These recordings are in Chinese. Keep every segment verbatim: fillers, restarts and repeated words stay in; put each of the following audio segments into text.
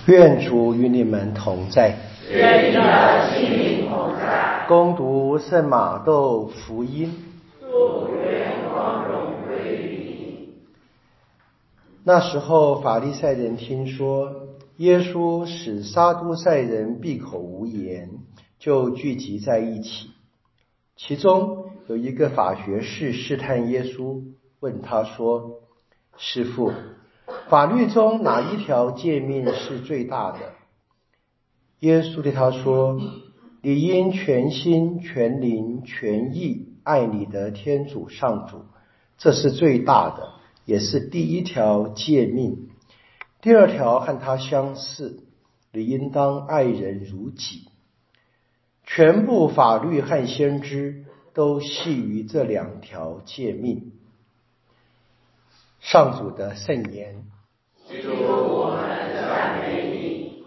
愿主与你们同在。 愿你的心灵同在。 恭读圣马窦福音。 主愿光荣归于你。 那时候，法利赛人听说耶稣使撒都塞人闭口无言，就聚集在一起。其中有一个法学士试探耶稣，问他说：师父，法律中哪一条诫命是最大的？耶稣对他说：你应全心全灵全意爱你的天主上主，这是最大的，也是第一条诫命。第二条和它相似，你应当爱人如己。全部法律和先知都系于这两条诫命。上主的圣言。 主，我们赞美你。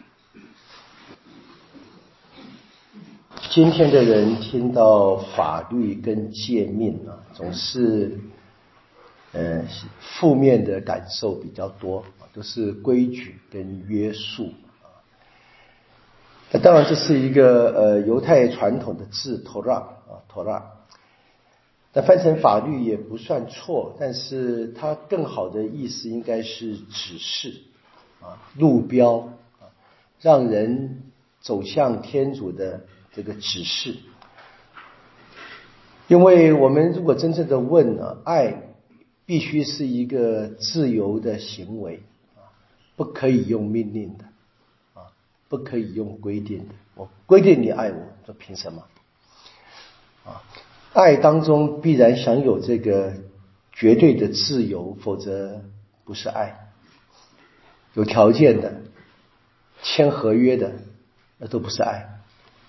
今天的人听到法律跟诫命啊，总是呃负面的感受比较多，都是规矩跟约束啊。那当然这是一个呃犹太传统的字 Torah 啊 Torah， 那翻成法律也不算错，但是它更好的意思应该是指示啊、路标啊，让人走向天主的这个指示。因为我们如果真正的问呢，爱必须是一个自由的行为啊，不可以用命令的啊，不可以用规定的。我规定你爱我，这凭什么啊？爱当中必然享有这个绝对的自由，否则不是爱。有条件的、签合约的，那都不是爱。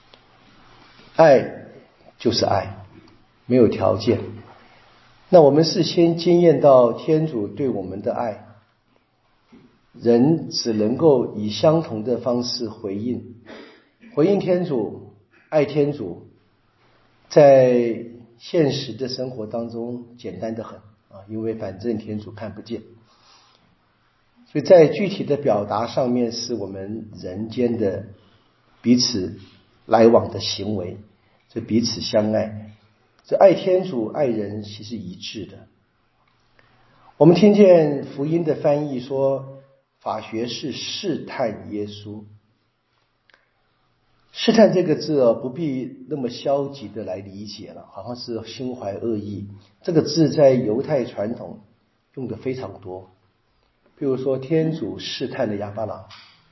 爱就是爱，没有条件。那我们是先经验到天主对我们的爱，人只能够以相同的方式回应。回应天主，爱天主，在现实的生活当中简单得很啊，因为反正天主看不见。所以在具体的表达上面，是我们人间的彼此来往的行为，这彼此相爱，这爱天主爱人其实一致的。我们听见福音的翻译说，法学士试探耶稣。试探这个字啊，不必那么消极的来理解了，好像是心怀恶意。这个字在犹太传统用的非常多。比如说天主试探的亚巴郎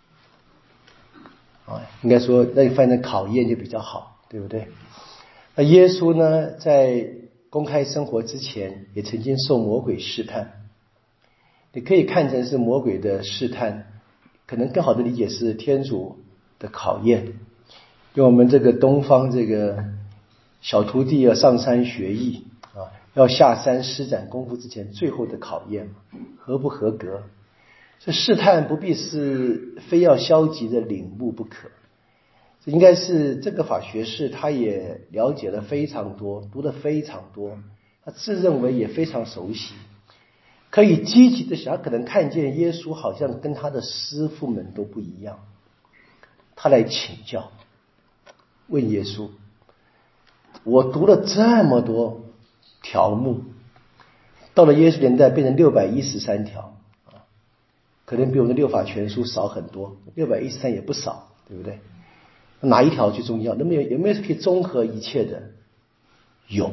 啊，应该说那翻成考验就比较好，对不对？那耶稣呢，在公开生活之前也曾经受魔鬼试探，你可以看成是魔鬼的试探，可能更好的理解是天主的考验。用我们这个东方这个小徒弟要上山学艺啊，要下山施展功夫之前最后的考验，合不合格？这试探不必是非要消极的领悟不可，这应该是这个法学士他也了解了非常多，读了非常多，他自认为也非常熟悉，可以积极的想，可能看见耶稣好像跟他的师父们都不一样，他来请教，问耶稣：我读了这么多条目，到了耶稣年代变成六百一十三条。可能比我们的六法全书少很多，六百一十三也不少，对不对？哪一条最重要？那么有有没有可以综合一切的？有，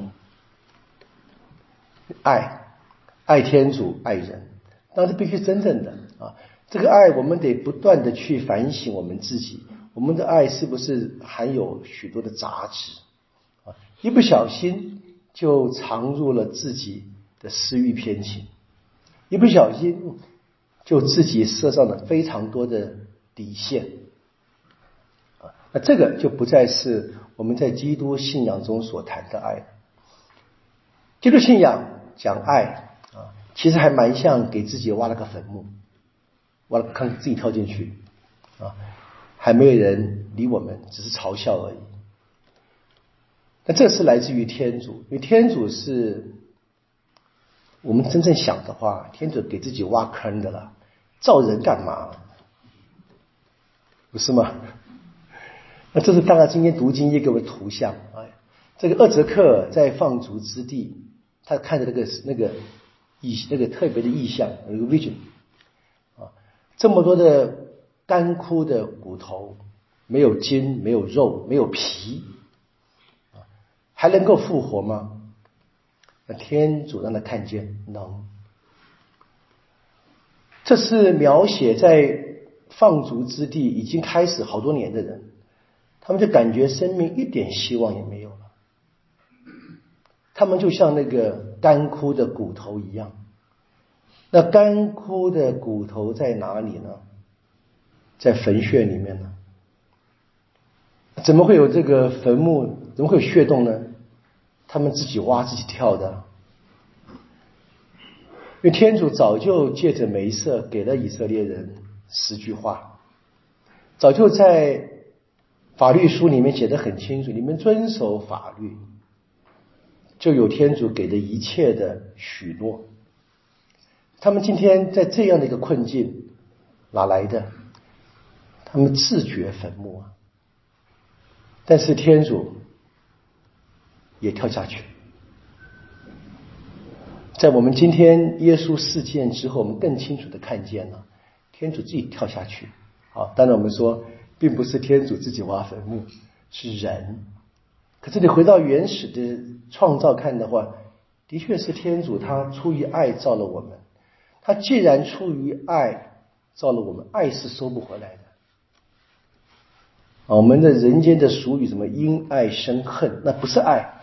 爱，爱天主，爱人，但是必须真正的啊。这个爱我们得不断的去反省我们自己，我们的爱是不是含有许多的杂质啊？一不小心就藏入了自己的私欲偏情，一不小心就自己设上了非常多的底线啊，那这个就不再是我们在基督信仰中所谈的爱了。基督信仰讲爱啊，其实还蛮像给自己挖了个坟墓，挖了个坑自己跳进去啊，还没有人理我们，只是嘲笑而已。那这是来自于天主，因为天主是我们真正想的话，天主给自己挖坑的了，造人干嘛？ 不是吗？那这是大概今天读经一个图像。哎，这个厄泽克在放逐之地，他看着那个那个意那个特别的意象，有个 vision 啊，这么多的干枯的骨头，没有筋，没有肉，没有皮，啊，还能够复活吗？那天主让他看见，能。这是描写在放逐之地已经开始好多年的人，他们就感觉生命一点希望也没有了，他们就像那个干枯的骨头一样。那干枯的骨头在哪里呢？在坟穴里面呢。怎么会有这个坟墓？怎么会有穴洞呢？他们自己挖自己跳的。因为天主早就借着梅瑟给了以色列人十句话，早就在法律书里面写得很清楚，你们遵守法律，就有天主给的一切的许诺。他们今天在这样的一个困境，哪来的？他们自掘坟墓啊！但是天主也跳下去。在我们今天耶稣事件之后，我们更清楚地看见了天主自己跳下去。好，当然我们说并不是天主自己挖坟墓，是人。可是你回到原始的创造看的话，的确是天主他出于爱造了我们。他既然出于爱造了我们，爱是收不回来的。我们的人间的俗语什么因爱生恨，那不是爱，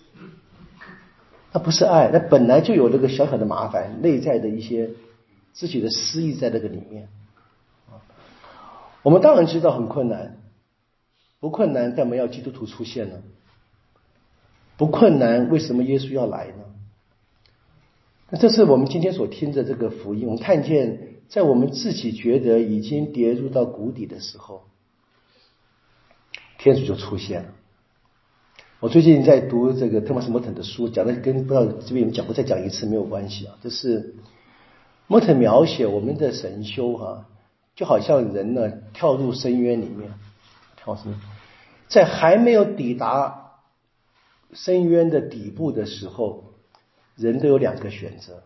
那不是爱，那本来就有那个小小的麻烦，内在的一些自己的私意在那个里面。我们当然知道很困难，不困难干嘛要基督徒出现呢？不困难为什么耶稣要来呢？那这是我们今天所听的这个福音，我们看见在我们自己觉得已经跌入到谷底的时候，天主就出现了。我最近在读这个特马斯莫腾的书，讲的跟不知道这边有讲过，再讲一次没有关系啊。这是莫腾描写我们的神修啊，就好像人呢跳入深渊里面，跳什么，在还没有抵达深渊的底部的时候，人都有两个选择，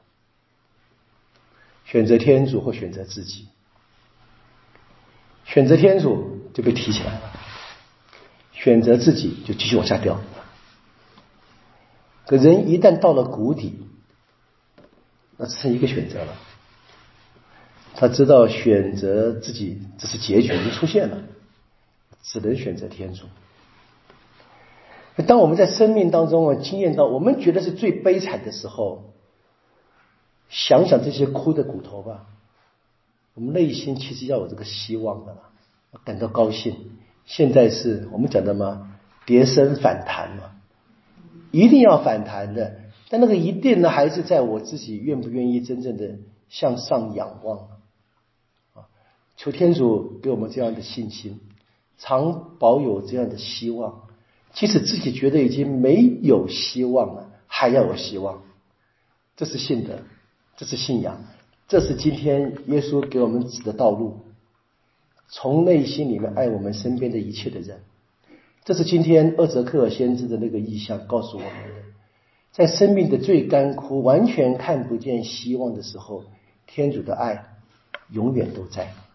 选择天主或选择自己。选择天主就被提起来了，选择自己就继续往下掉。可人一旦到了谷底，那只剩一个选择了，他知道选择自己这是结局就出现了，只能选择天主。当我们在生命当中啊经验到我们觉得是最悲惨的时候，想想这些枯的骨头吧，我们内心其实要有这个希望的了，感到高兴。现在是我们讲的嘛，跌升反弹嘛，一定要反弹的。但那个一定呢，还是在我自己愿不愿意真正的向上仰望啊！求天主给我们这样的信心，常保有这样的希望。即使自己觉得已经没有希望了，还要有希望。这是信德，这是信仰，这是今天耶稣给我们指的道路。从内心里面爱我们身边的一切的人，这是今天厄泽克尔先知的那个意象告诉我们的。在生命的最干枯，完全看不见希望的时候，天主的爱永远都在。